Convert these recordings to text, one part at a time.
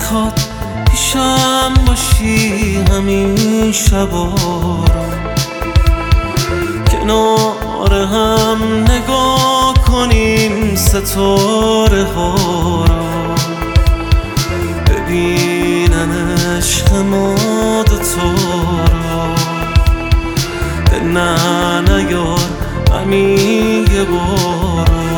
میخواد پیشم باشی همین شبا رو، کنار هم نگاه کنیم ستاره ها رو، ببینن عشق ما دوتا رو. نه نیار همین یه بارو،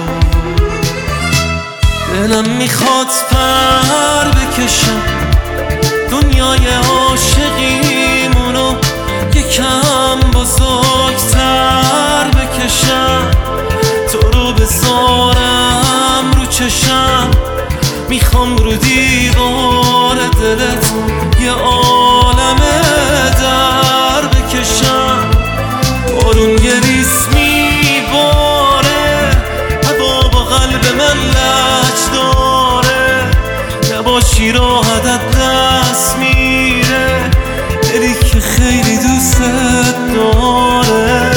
دلم میخواد پر بکشم دنیای عاشقیمونو یکم بزرگتر بکشم، تو رو بذارم رو چشم، میخوام رو دیوار دلت یه عالم در بکشم. بارون یه ریز میباره، هوا با قلب من لج داره، نباشی راحتت دست میره دلی که خیلی دوست داره.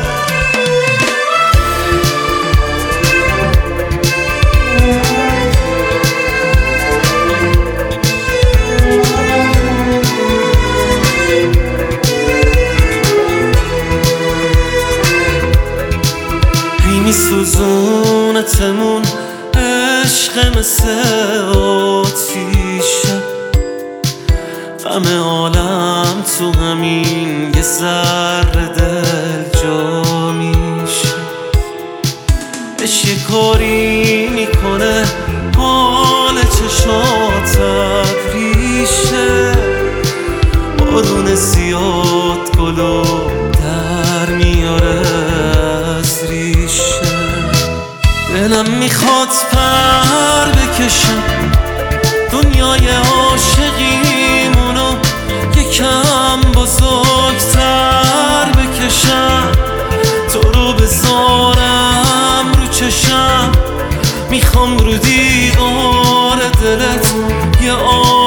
میسوزونتمون عشق مثل آتیشه، غم عالم تو همین یه ذره دل جا میشه. عشق یه کاری میکنه حال چشات ابریشه، بارون زیاد گلو در میاره از ریشه. دلم میخواد پر بکشم دنیای عاشقیمونو یکم بزرگتر بکشم، تو رو بذارم رو چشم، میخوام رو دیوار دلت یه